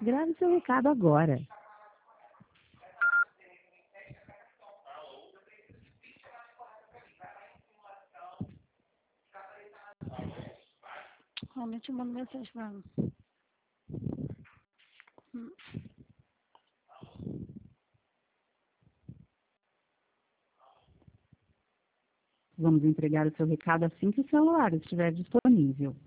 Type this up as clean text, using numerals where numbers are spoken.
Grave seu recado agora. Realmente eu mando mensagem pra ela. Vamos entregar o seu recado assim que o celular estiver disponível.